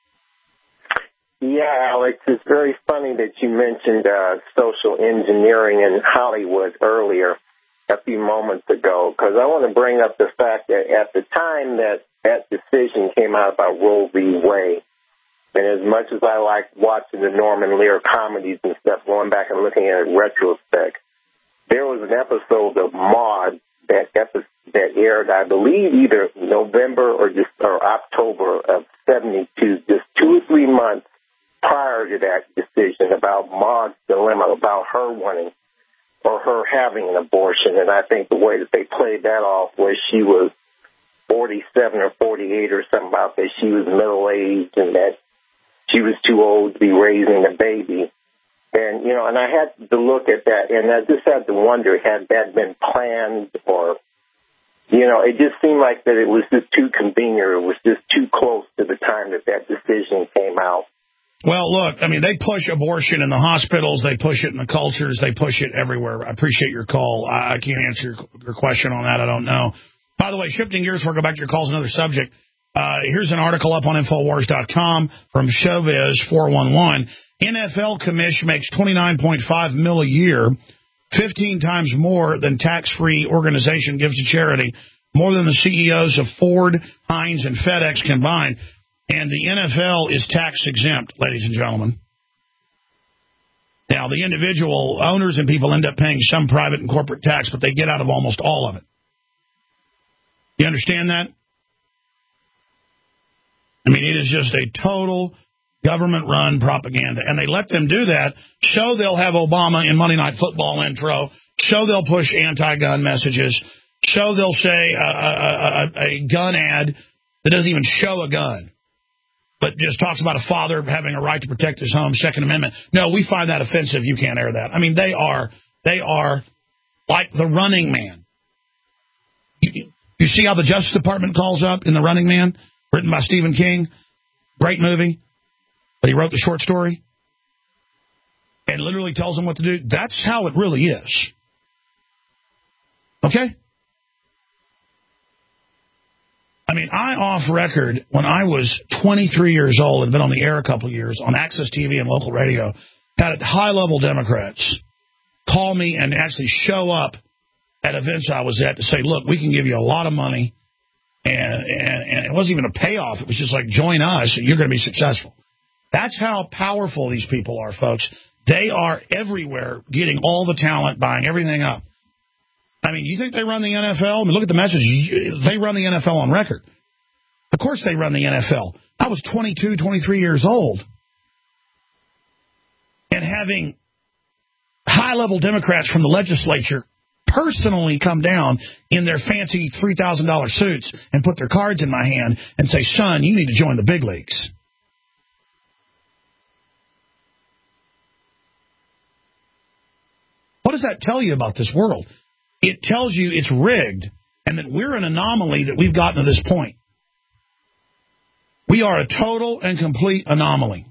Yeah, Alex, it's very funny that you mentioned social engineering in Hollywood earlier. a few moments ago, because I want to bring up the fact that at the time that that decision came out about Roe v. Wade, and as much as I like watching the Norman Lear comedies and stuff, going back and looking at it in retrospect, there was an episode of Maude that aired, I believe, either November or October of '72, just 2 or 3 months prior to that decision, about Maude's dilemma, about her wanting or her having an abortion. And I think the way that they played that off was she was 47 or 48 or something, about that she was middle-aged and that she was too old to be raising a baby. And, and I had to look at that, and I just had to wonder, had that been planned or, it just seemed like that it was just too convenient. It was just too close to the time that that decision came out. Well, look, I mean, they push abortion in the hospitals. They push it in the cultures. They push it everywhere. I appreciate your call. I can't answer your question on that. I don't know. By the way, shifting gears before I go back to your calls, another subject. Here's an article up on Infowars.com from Showbiz 411. NFL commish makes $29.5 million a year, 15 times more than tax-free organization gives to charity, more than the CEOs of Ford, Heinz, and FedEx combined. And the NFL is tax-exempt, ladies and gentlemen. Now, the individual owners and people end up paying some private and corporate tax, but they get out of almost all of it. You understand that? I mean, it is just a total government-run propaganda. And they let them do that so they'll have Obama in Monday Night Football intro, so they'll push anti-gun messages, so they'll say a gun ad that doesn't even show a gun, but just talks about a father having a right to protect his home, Second Amendment. No, we find that offensive. You can't air that. I mean, they are like The Running Man. You see how the Justice Department calls up in The Running Man, written by Stephen King? Great movie. But he wrote the short story and literally tells them what to do. That's how it really is. Okay? I mean, I off record, when I was 23 years old and been on the air a couple of years on Access TV and local radio, had high-level Democrats call me and actually show up at events I was at to say, look, we can give you a lot of money, and it wasn't even a payoff. It was just like, join us, and you're going to be successful. That's how powerful these people are, folks. They are everywhere, getting all the talent, buying everything up. I mean, you think they run the NFL? I mean, look at the message. They run the NFL on record. Of course they run the NFL. I was 22, 23 years old. And having high-level Democrats from the legislature personally come down in their fancy $3,000 suits and put their cards in my hand and say, son, you need to join the big leagues. What does that tell you about this world? It tells you it's rigged and that we're an anomaly, that we've gotten to this point. We are a total and complete anomaly.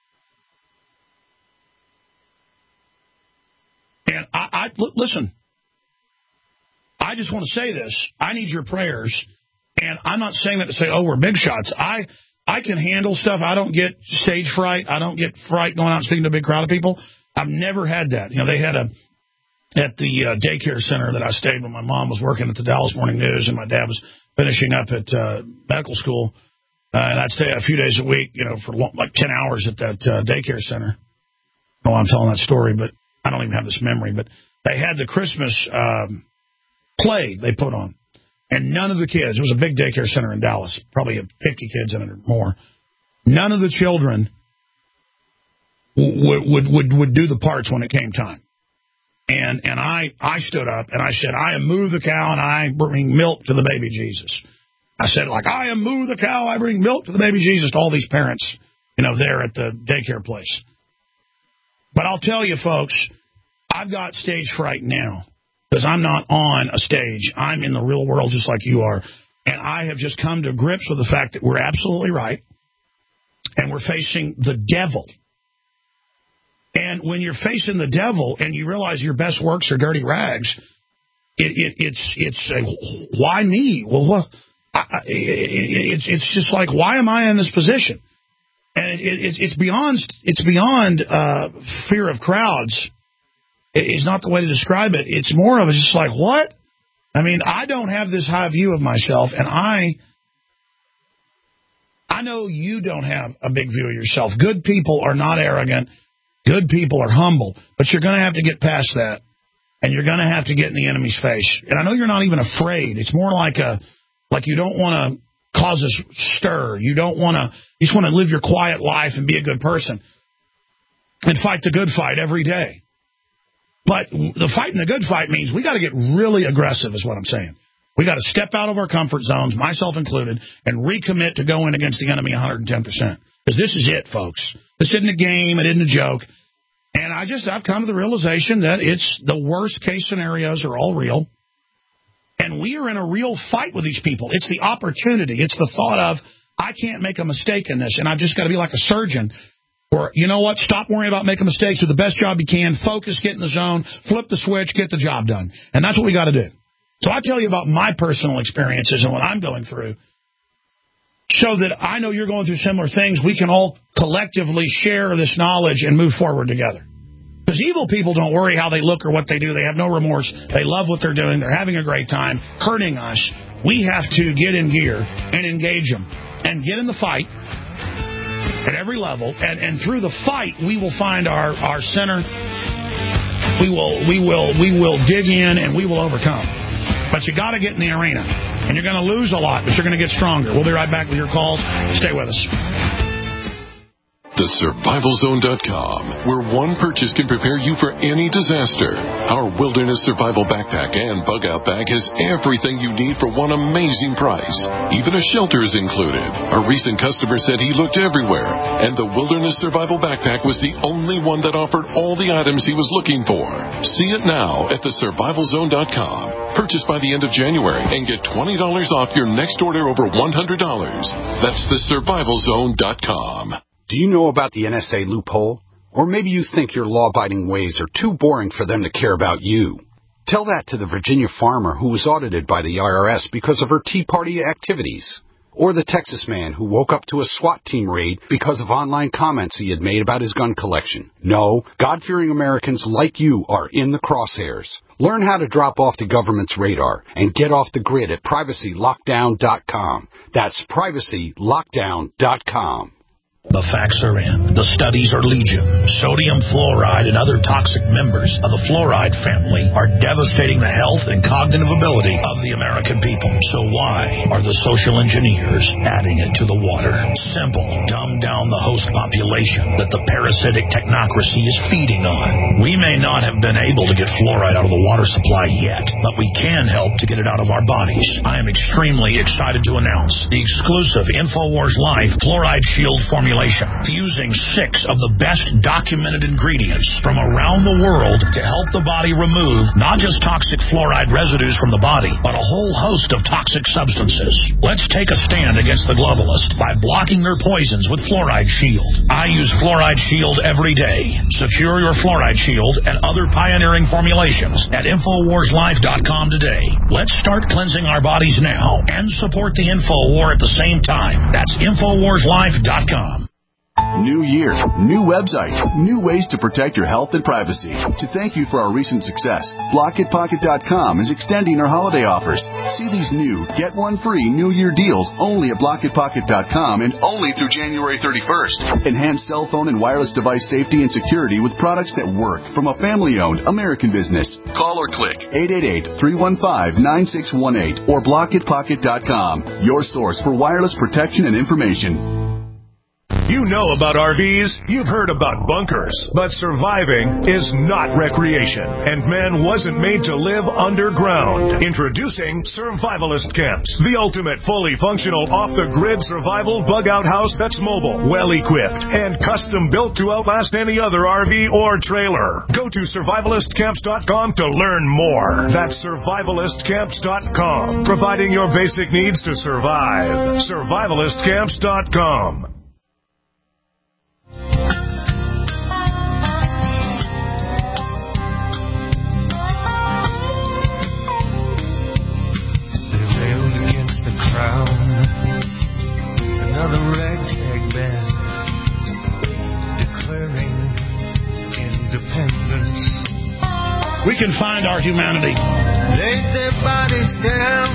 And listen, I just want to say this. I need your prayers. And I'm not saying that to say, oh, we're big shots. I can handle stuff. I don't get stage fright. I don't get fright going out and speaking to a big crowd of people. I've never had that. You know, they had at the daycare center that I stayed when my mom was working at the Dallas Morning News and my dad was finishing up at medical school. And I'd stay a few days a week, you know, for like 10 hours at that daycare center. Oh, I'm telling that story, but I don't even have this memory. But they had the Christmas play they put on. And none of the kids, it was a big daycare center in Dallas, probably had 50 kids in it or more. None of the children would do the parts when it came time. And I stood up and I said, I am Moo the cow and I bring milk to the baby Jesus. I said, like, I am Moo the cow, I bring milk to the baby Jesus, to all these parents, you know, there at the daycare place. But I'll tell you, folks, I've got stage fright now because I'm not on a stage. I'm in the real world just like you are. And I have just come to grips with the fact that we're absolutely right and we're facing the devil. And when you're facing the devil and you realize your best works are dirty rags, it's why me? Well, it's just like, why am I in this position? And it's beyond fear of crowds. is not the way to describe it. It's more of just like, what? I mean, I don't have this high view of myself, and I know you don't have a big view of yourself. Good people are not arrogant. Good people are humble. But you're going to have to get past that, and you're going to have to get in the enemy's face. And I know you're not even afraid. It's more like you don't want to cause a stir. You don't want to. You just want to live your quiet life and be a good person and fight the good fight every day. But the fight in the good fight means we got to get really aggressive is what I'm saying. We got to step out of our comfort zones, myself included, and recommit to going against the enemy 110%. Because this is it, folks. This isn't a game. It isn't a joke. And I've come to the realization that it's the worst case scenarios are all real. And we are in a real fight with these people. It's the opportunity. It's the thought of, I can't make a mistake in this, and I've just got to be like a surgeon. Or, you know what, stop worrying about making mistakes. Do the best job you can. Focus, get in the zone, flip the switch, get the job done. And that's what we got to do. So I tell you about my personal experiences and what I'm going through so that I know you're going through similar things. We can all collectively share this knowledge and move forward together. Because evil people don't worry how they look or what they do. They have no remorse. They love what they're doing. They're having a great time hurting us. We have to get in gear and engage them and get in the fight at every level. And through the fight, we will find our center. We will dig in and we will overcome. But you got to get in the arena. And you're going to lose a lot, but you're going to get stronger. We'll be right back with your calls. Stay with us. TheSurvivalZone.com, where one purchase can prepare you for any disaster. Our Wilderness Survival Backpack and Bug Out Bag has everything you need for one amazing price. Even a shelter is included. A recent customer said he looked everywhere, and the Wilderness Survival Backpack was the only one that offered all the items he was looking for. See it now at TheSurvivalZone.com. Purchase by the end of January and get $20 off your next order over $100. That's TheSurvivalZone.com. Do you know about the NSA loophole? Or maybe you think your law-abiding ways are too boring for them to care about you. Tell that to the Virginia farmer who was audited by the IRS because of her Tea Party activities. Or the Texas man who woke up to a SWAT team raid because of online comments he had made about his gun collection. No, God-fearing Americans like you are in the crosshairs. Learn how to drop off the government's radar and get off the grid at privacylockdown.com. That's privacylockdown.com. The facts are in. The studies are legion. Sodium fluoride and other toxic members of the fluoride family are devastating the health and cognitive ability of the American people. So why are the social engineers adding it to the water? Simple. Dumb down the host population that the parasitic technocracy is feeding on. We may not have been able to get fluoride out of the water supply yet, but we can help to get it out of our bodies. I am extremely excited to announce the exclusive InfoWars Life Fluoride Shield formula, fusing 6 of the best documented ingredients from around the world to help the body remove not just toxic fluoride residues from the body, but a whole host of toxic substances. Let's take a stand against the globalists by blocking their poisons with Fluoride Shield. I use Fluoride Shield every day. Secure your Fluoride Shield and other pioneering formulations at InfoWarsLife.com today. Let's start cleansing our bodies now and support the info war at the same time. That's InfoWarsLife.com. New year, new website, new ways to protect your health and privacy. To thank you for our recent success, BlockItPocket.com is extending our holiday offers. See these new, get one free New Year deals only at BlockItPocket.com and only through January 31st. Enhance cell phone and wireless device safety and security with products that work from a family-owned American business. Call or click 888-315-9618 or BlockItPocket.com, your source for wireless protection and information. You know about RVs, you've heard about bunkers, but surviving is not recreation, and man wasn't made to live underground. Introducing Survivalist Camps, the ultimate fully functional off-the-grid survival bug-out house that's mobile, well-equipped, and custom-built to outlast any other RV or trailer. Go to survivalistcamps.com to learn more. That's survivalistcamps.com, providing your basic needs to survive. Survivalistcamps.com. Another ragtag band declaring independence. can find our humanity. Laid their bodies down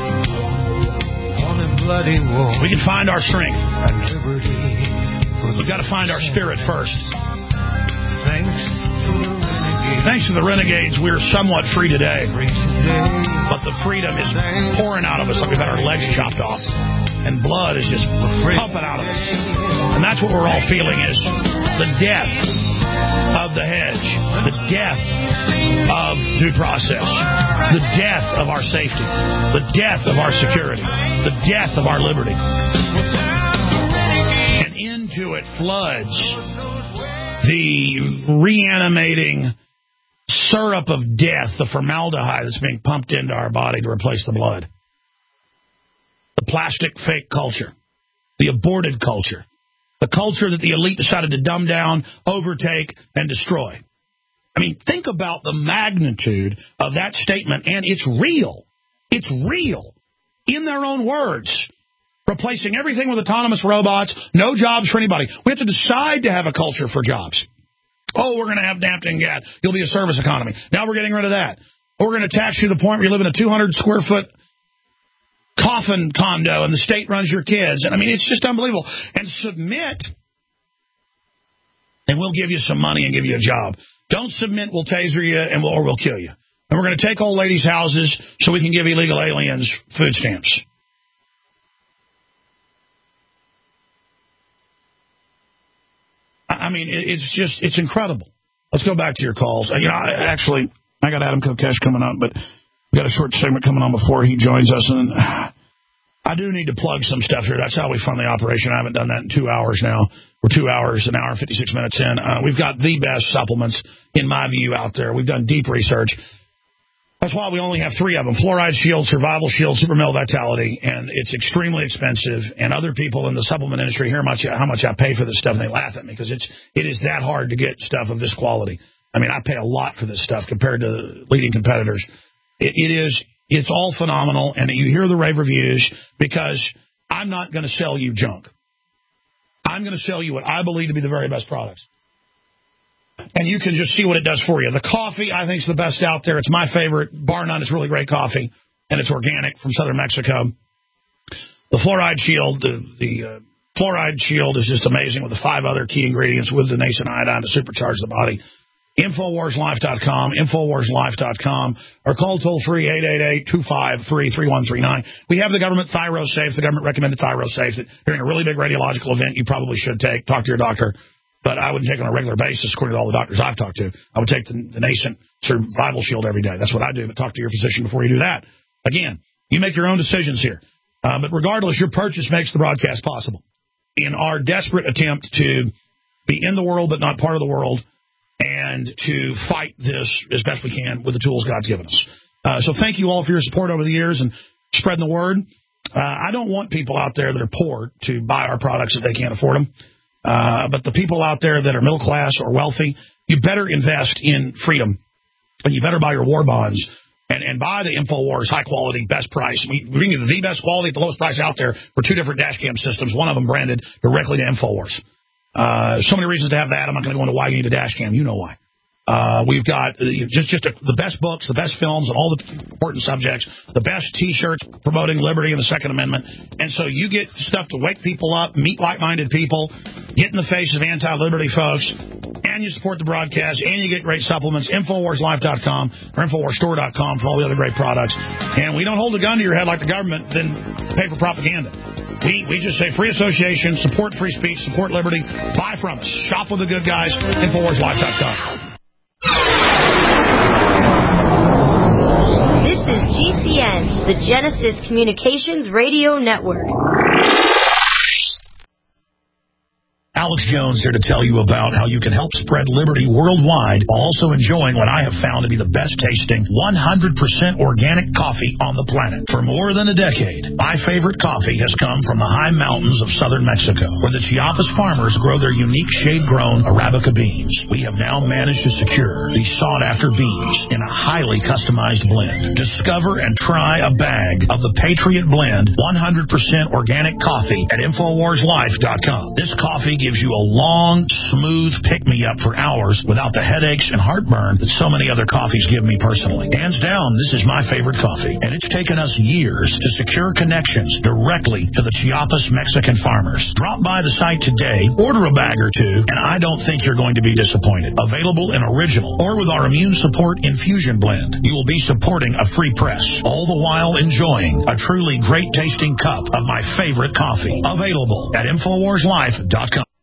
on a bloody wall. We can find our strength. At liberty. We've got to find our spirit first. Thanks to the renegades. Thanks to the renegades, we're somewhat free today. But the freedom is pouring out of us like we've had our legs chopped off. And blood is just pumping out of us. And that's what we're all feeling is the death of the hedge. The death of due process. The death of our safety. The death of our security. The death of our liberty. And into it floods the reanimating syrup of death, the formaldehyde that's being pumped into our body to replace the blood. The plastic fake culture. The aborted culture. The culture that the elite decided to dumb down, overtake, and destroy. I mean, think about the magnitude of that statement, and it's real. It's real. In their own words. Replacing everything with autonomous robots, no jobs for anybody. We have to decide to have a culture for jobs. Oh, we're going to have Dampton Gat. You'll be a service economy. Now we're getting rid of that. We're going to tax you to the point where you live in a 200-square-foot coffin condo and the state runs your kids. And I mean, it's just unbelievable. And submit, and we'll give you some money and give you a job. Don't submit, we'll taser you or we'll kill you. And we're going to take old ladies' houses so we can give illegal aliens food stamps. I mean, it's incredible. Let's go back to your calls. You know, I got Adam Kokesh coming up, but we got a short segment coming on before he joins us. And I do need to plug some stuff here. That's how we fund the operation. I haven't done that in 2 hours now. We're 2 hours, an hour and 56 minutes in. We've got the best supplements, in my view, out there. We've done deep research. That's why we only have 3 of them. Fluoride Shield, Survival Shield, Super Male Vitality, and it's extremely expensive. And other people in the supplement industry hear how much I pay for this stuff, and they laugh at me because it is that hard to get stuff of this quality. I mean, I pay a lot for this stuff compared to leading competitors. It's all phenomenal, and you hear the rave reviews because I'm not going to sell you junk. I'm going to sell you what I believe to be the very best products. And you can just see what it does for you. The coffee, I think, is the best out there. It's my favorite. Bar none, it's really great coffee. And it's organic from southern Mexico. The Fluoride Shield, the Fluoride Shield is just amazing with the 5 other key ingredients with the nascent iodine to supercharge the body. InfoWarsLife.com, InfoWarsLife.com, or call toll-free 888-253-3139. We have the government ThyroSafe, the government-recommended ThyroSafe, that during a really big radiological event you probably should take. Talk to your doctor. But I wouldn't take it on a regular basis, according to all the doctors I've talked to. I would take the nascent Survival Shield every day. That's what I do, but talk to your physician before you do that. Again, you make your own decisions here. But regardless, your purchase makes the broadcast possible. In our desperate attempt to be in the world but not part of the world and to fight this as best we can with the tools God's given us. So thank you all for your support over the years and spreading the word. I don't want people out there that are poor to buy our products if they can't afford them. But the people out there that are middle class or wealthy, you better invest in freedom, and you better buy your war bonds and buy the InfoWars high quality, best price. We bring you the best quality at the lowest price out there for 2 different dash cam systems, one of them branded directly to InfoWars. So many reasons to have that. I'm not going to go into why you need a dash cam. You know why. We've got the best books, the best films, and all the important subjects, the best T-shirts promoting liberty and the Second Amendment. And so you get stuff to wake people up, meet like-minded people, get in the face of anti-liberty folks, and you support the broadcast, and you get great supplements. InfoWarsLife.com or InfoWarsStore.com for all the other great products. And we don't hold a gun to your head like the government, then pay for propaganda. We just say free association, support free speech, support liberty, buy from us. Shop with the good guys, InfoWarsLife.com. This is GCN, the Genesis Communications Radio Network. Alex Jones here to tell you about how you can help spread liberty worldwide while also enjoying what I have found to be the best tasting 100% organic coffee on the planet. For more than a decade, my favorite coffee has come from the high mountains of southern Mexico, where the Chiapas farmers grow their unique shade-grown Arabica beans. We have now managed to secure these sought-after beans in a highly customized blend. Discover and try a bag of the Patriot Blend 100% organic coffee at InfoWarsLife.com. This coffee gives gives you a long, smooth pick-me-up for hours without the headaches and heartburn that so many other coffees give me personally. Hands down, this is my favorite coffee, and it's taken us years to secure connections directly to the Chiapas Mexican farmers. Drop by the site today, order a bag or two, and I don't think you're going to be disappointed. Available in original or with our immune support infusion blend. You will be supporting a free press, all the while enjoying a truly great tasting cup of my favorite coffee. Available at InfoWarsLife.com.